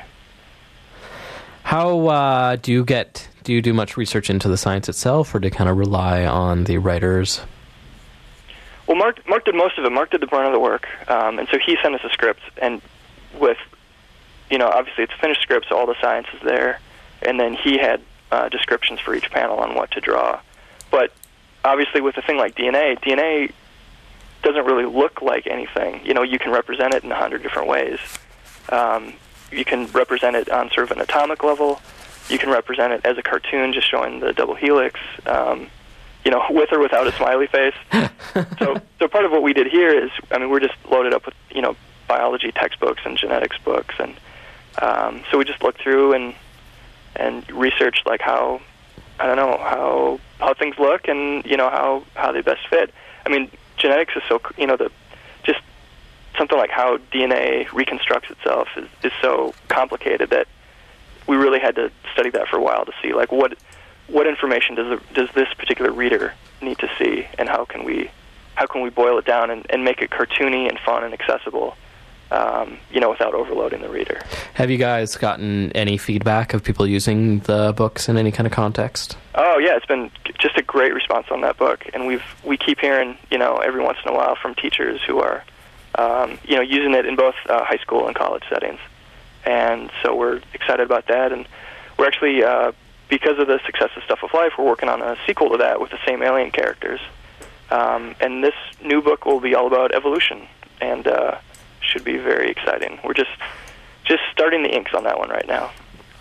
How uh, do you get? Do you do much research into the science itself, or do you kind of rely on the writers? Well, Mark, Mark did most of it. Mark did the brunt of the work, um, and so he sent us a script, and with, you know, obviously it's a finished script, so all the science is there, and then he had uh, descriptions for each panel on what to draw. But obviously with a thing like D N A, D N A doesn't really look like anything. You know, you can represent it in a hundred different ways. Um, you can represent it on sort of an atomic level. You can represent it as a cartoon, just showing the double helix. Um, you know, with or without a smiley face. so, so part of what we did here is, I mean, we're just loaded up with, you know, biology textbooks and genetics books, and um, so we just looked through and and researched like how, I don't know, how how things look, and you know how how they best fit. I mean, genetics is so, you know, the just something like how D N A reconstructs itself is is so complicated that we really had to study that for a while to see like what. What information does the, does this particular reader need to see, and how can we how can we boil it down and, and make it cartoony and fun and accessible, um, you know, without overloading the reader. Have you guys gotten any feedback of people using the books in any kind of context? Oh yeah, it's been just a great response on that book, and we've we keep hearing, you know, every once in a while from teachers who are, um, you know, using it in both uh, high school and college settings, and so we're excited about that, and we're actually. Uh, Because of the success of Stuff of Life, we're working on a sequel to that with the same alien characters. Um, and this new book will be all about evolution, and uh, should be very exciting. We're just just starting the inks on that one right now.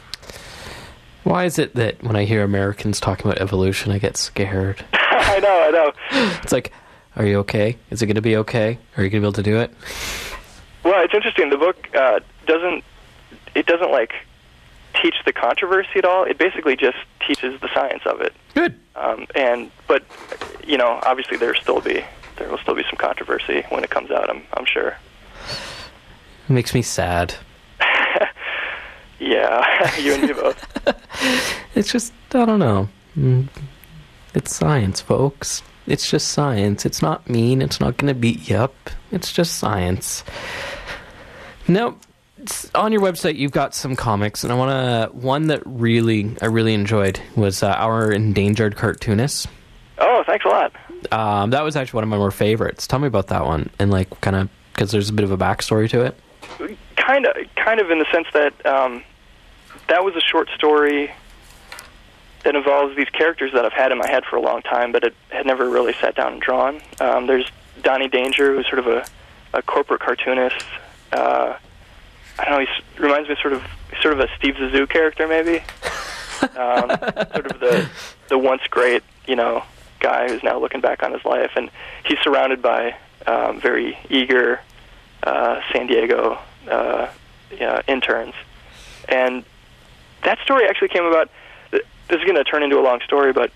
Why is it that when I hear Americans talking about evolution, I get scared? I know, I know. It's like, are you okay? Is it going to be okay? Are you going to be able to do it? Well, it's interesting. The book uh, doesn't, it doesn't, like, teach the controversy at all. It basically just teaches the science of it. Good. Um, and but you know, obviously there still be there will still be some controversy when it comes out. I'm I'm sure. It makes me sad. Yeah, you and me both. It's just I don't know. It's science, folks. It's just science. It's not mean. It's not going to beat you up. It's just science. Now, it's- on your website, you've got some comics, and I want to. One that really I really enjoyed was uh, Our Endangered Cartoonist. Oh, thanks a lot. Um, that was actually one of my more favorites. Tell me about that one, and like kind of because there's a bit of a backstory to it. Kind of, kind of in the sense that um, that was a short story that involves these characters that I've had in my head for a long time, but it had never really sat down and drawn. Um, there's Donnie Danger, who's sort of a, a corporate cartoonist. Uh, I don't know. He reminds me sort of sort of a Steve Zissou character, maybe. Um, sort of the the once great, you know, guy who's now looking back on his life, and he's surrounded by um, very eager uh, San Diego uh, yeah, interns. And that story actually came about. This is going to turn into a long story, but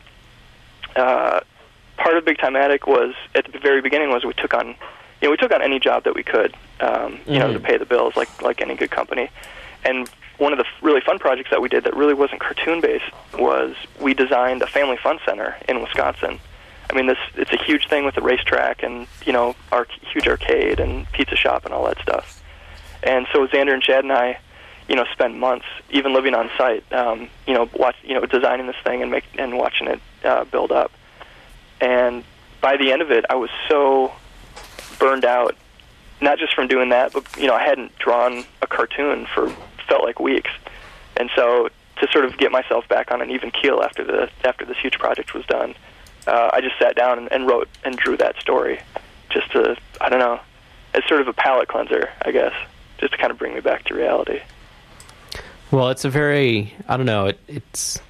uh, part of Big Time Attic was at the very beginning was we took on, you know, we took on any job that we could, um, you Mhm. know, to pay the bills, like like any good company. And one of the really fun projects that we did that really wasn't cartoon based was we designed a family fun center in Wisconsin. I mean, this it's a huge thing with the racetrack and you know, our huge arcade and pizza shop and all that stuff. And so Xander and Chad and I, you know, spent months even living on site, um, you know, watch, you know, designing this thing and make and watching it uh, build up. And by the end of it, I was so burned out, not just from doing that, but you know, I hadn't drawn a cartoon for felt like weeks, and so to sort of get myself back on an even keel after the after this huge project was done, uh, I just sat down and, and wrote and drew that story, just to I don't know, as sort of a palate cleanser, I guess, just to kind of bring me back to reality. Well, it's a very I don't know. It, it's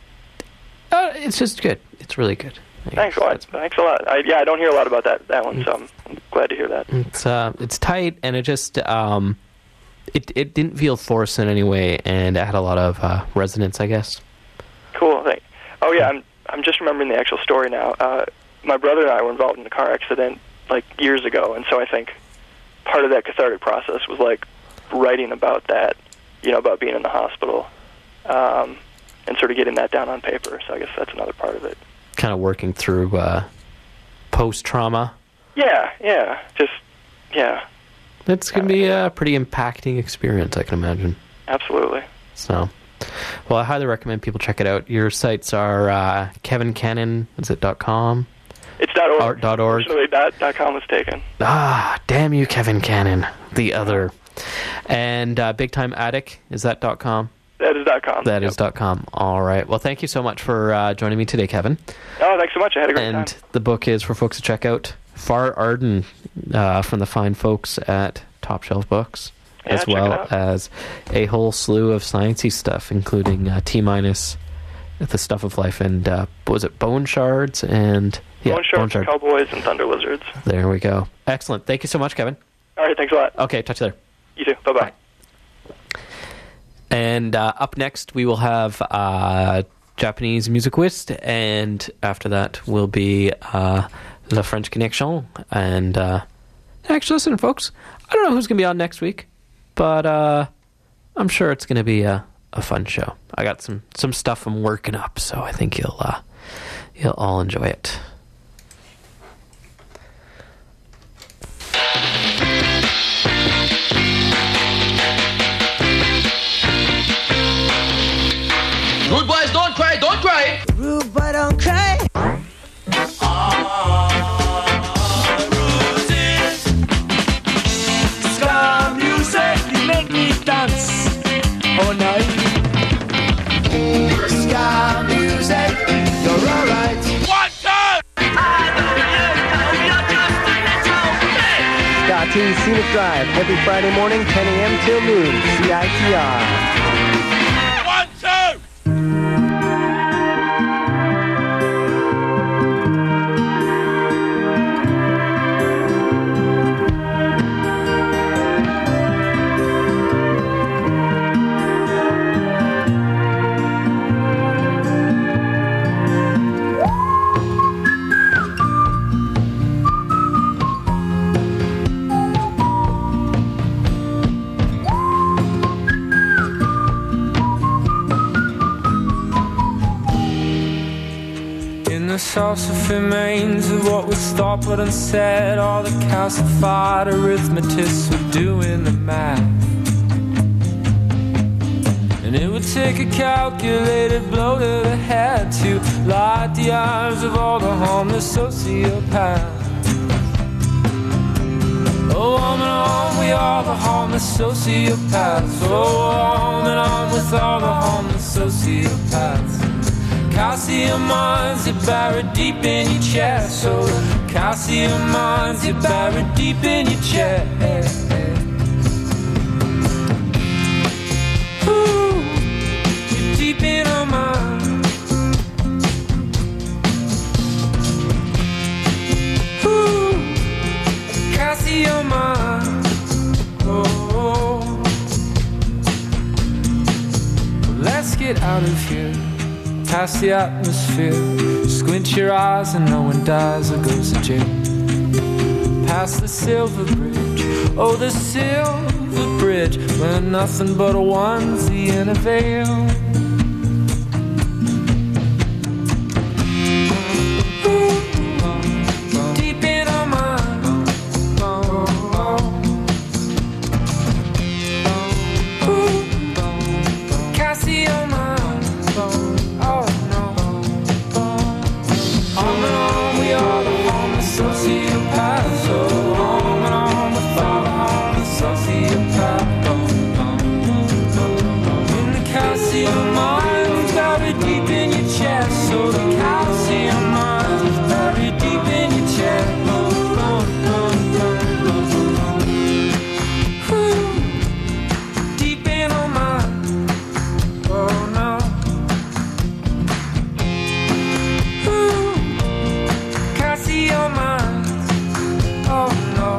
uh, it's just good. It's really good. I Thanks a guess lot. that's- Thanks a lot. I, yeah, I don't hear a lot about that that one, so I'm, I'm glad to hear that. It's uh, it's tight, and it just um, it it didn't feel forced in any way, and it had a lot of uh, resonance, I guess. Cool. Thank. Oh yeah, I'm I'm just remembering the actual story now. Uh, my brother and I were involved in a car accident like years ago, and so I think part of that cathartic process was like writing about that, you know, about being in the hospital, um, and sort of getting that down on paper. So I guess that's another part of it. Kind of working through uh, post trauma. Yeah, yeah, just yeah, It's gonna be a pretty impacting experience, I can imagine. absolutely. So, well, I highly recommend people check it out. Your sites are uh, Kevin Cannon. Is it dot com? It's dot org. Or dot org. Unfortunately, dot, dot com was taken. Ah, damn you, Kevin Cannon. The other. And uh, Big Time Attic, is that dot com? That is dot com. That Yep. is dot com. All right. Well, thank you so much for uh, joining me today, Kevin. Oh, thanks so much. I had a great And time. the book is for folks to check out. Far Arden uh, from the fine folks at Top Shelf Books, Yeah, as check it well out. as a whole slew of sciencey stuff, including uh, T minus, the stuff of life, and uh, what was it Bone Shards and yeah, Bone Sharks, Shard. Cowboys, and Thunder Lizards. There we go. Excellent. Thank you so much, Kevin. All right, thanks a lot. Okay, touch you there. You too. Bye bye. And uh, up next, we will have uh, Japanese music whist, and after that will be uh, La French Connection. And uh, actually, listen, folks, I don't know who's going to be on next week, but uh, I'm sure it's going to be a, a fun show. I got some, some stuff I'm working up, so I think you'll uh, you'll all enjoy it. Rude boys, don't cry, don't cry. Rude boy, don't cry. Ska music, you make me dance all night. Ska music, you're alright. One, two. Ska Teen Scenic Drive every Friday morning, ten a.m. till noon. C I T R. One, two. calcified remains of what was thought but unsaid. All the calcified arithmetists were doing the math. And it would take a calculated blow to the head to light the eyes of all the harmless sociopaths. Oh, on and on, we are the harmless sociopaths. Oh, on and on with all the harmless sociopaths. Calcium mines, they're buried deep in your chest. So calcium mines, they're buried deep in your chest. Ooh, you're deep in our minds. Ooh, calcium mines. Oh, let's get out of here. Past the atmosphere, squint your eyes and no one dies or goes to jail. Past the silver bridge, oh the silver bridge, where nothing but a onesie and a veil. Deep in our mind, Casio mind. Sociopaths, so on and on with all the harmless sociopaths. In the calcium mines, buried deep in your chest. So the calcium mines, buried deep in your chest. Ooh, deep in our mind. Oh no. Ooh, calcium mines. Oh no.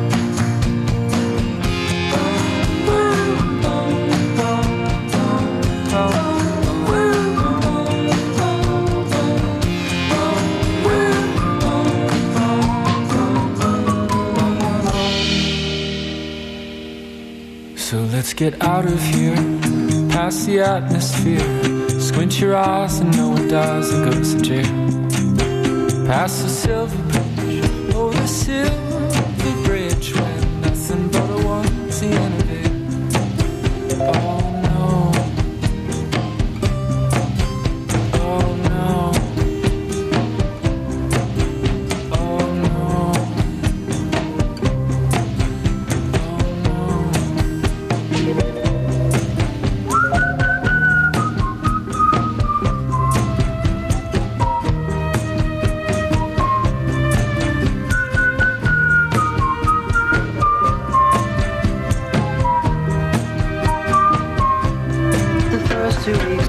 So let's get out of here, past the atmosphere. Squint your eyes and no one dies or goes to jail. Past the silver bridge, oh the silver bridge, where nothing but a onesie and a veil. Oh no. Oh no. Oh no. Two weeks